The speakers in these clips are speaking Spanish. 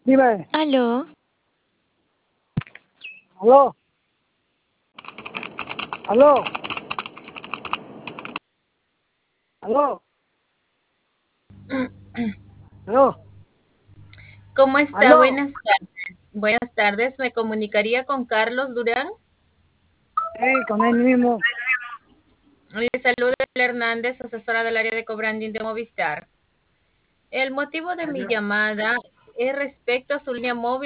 Dime, Aló, aló, aló, aló, aló, ¿Cómo está? aló. Buenas tardes. Buenas tardes. ¿Me comunicaría con Carlos Durán? Con él mismo. Le saluda Hernández, asesora del área de cobranding de Movistar. El motivo de mi llamada es respecto a su línea móvil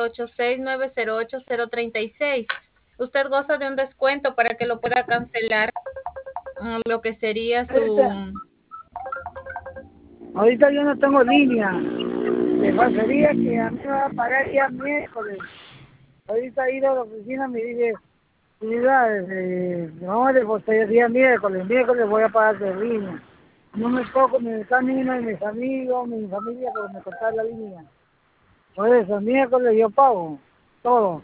986-908-036. Usted goza de un descuento para que lo pueda cancelar lo que sería Ahorita, su... ahorita yo no tengo línea. Me parecería que a mí me va a pagar ya miércoles. Ahorita he ido a la oficina, me dice, mira, vamos a depositar el día miércoles. Miércoles voy a pagar de línea. No me puedo comunicar ni uno de mis amigos, mi familia, porque me cortaron la línea. Por eso, miércoles yo pago todo.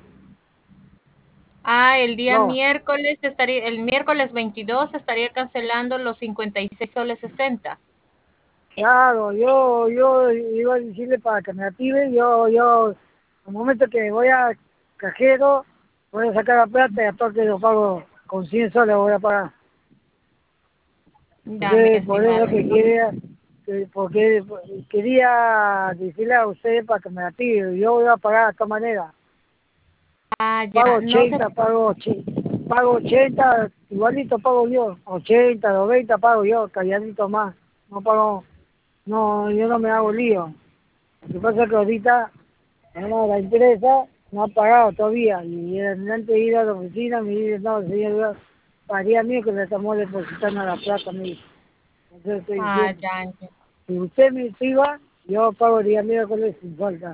El día No. miércoles estaría, el miércoles 22 estaría cancelando los 56 soles 60. Claro, yo iba a decirle para que me active, al momento que voy a cajero, voy a sacar la plata y a todo que yo pago con 100 soles voy a pagar. Ya, mi Entonces, por eso estimado. que quería, porque quería decirle a usted para que me active, yo voy a pagar de esta manera. Pago Ya, no se 80, pago 80, igualito pago yo, 80, 90 pago yo, calladito más, no pago, no, yo no me hago lío. Lo que pasa es que ahorita la empresa no ha pagado todavía y antes de ir a la oficina me dice, no, señor, pagaría mío que le estamos depositando la plata, me dice. Entonces estoy diciendo, Ya entiendo. si usted me activa, yo pago el día miércoles sin falta.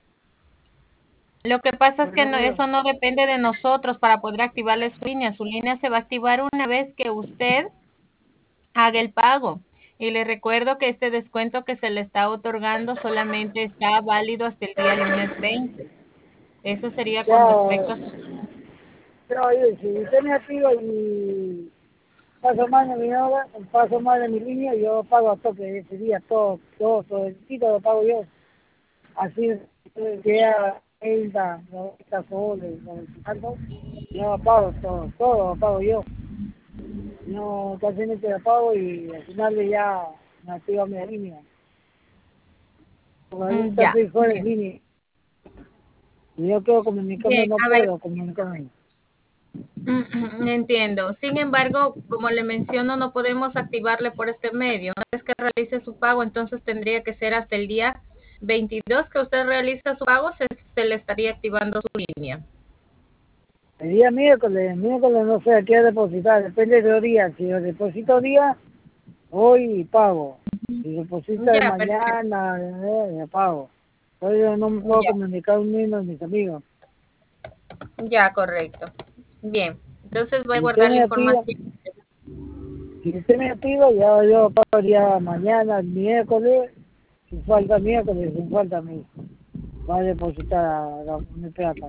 Lo que pasa es Por que eso yo, eso no depende de nosotros para poder activarle su línea. Su línea se va a activar una vez que usted haga el pago. Y le recuerdo que este descuento que se le está otorgando solamente está válido hasta el día lunes 20. Eso sería con ya, respecto a su... pero oye, si usted me activa y paso mal de mi hora, paso mal de mi línea, yo pago a toque ese día, todo el sitio lo pago yo. Así que a 30, 90 soles, 90 y tanto, yo pago todo lo pago yo. No, casi me lo pago y al final de ya me activa mi línea. Porque ahorita Ya, estoy fuera de bien. línea. Y yo quiero comunicarme, Bien, no a ver, puedo comunicarme. entiendo. Sin embargo, como le menciono, no podemos activarle por este medio. Una vez que realice su pago, entonces tendría que ser hasta el día 22 que usted realiza su pago, se le estaría activando su línea. El día miércoles no sé a qué depositar, depende de los días. Si lo deposito día, hoy pago. Si deposito de Ya, perfecto. mañana, ya pago. Hoy yo no me puedo Ya, comunicar un mismo de mis amigos. ya, correcto. Bien, entonces voy a Si usted guardar la me activa, información. si usted me activa, ya yo pago el día mañana, el miércoles, sin falta miércoles, sin falta mi, va a depositar mi plata.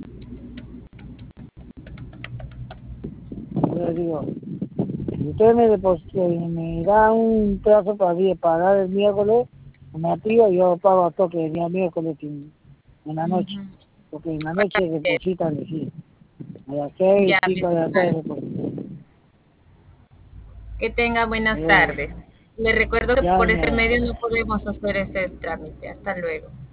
Yo digo, si usted me deposita, me da un plazo para pagar el miércoles, me activa, yo pago a toque el día miércoles en la noche, Ujú. porque en la noche depositan, sí, a las 6, Ya, mi 5 de la tarde estimado. depositan. Que tenga buenas Eh, tardes. Le recuerdo que ya por este me, medio no podemos hacer ese trámite. Hasta luego.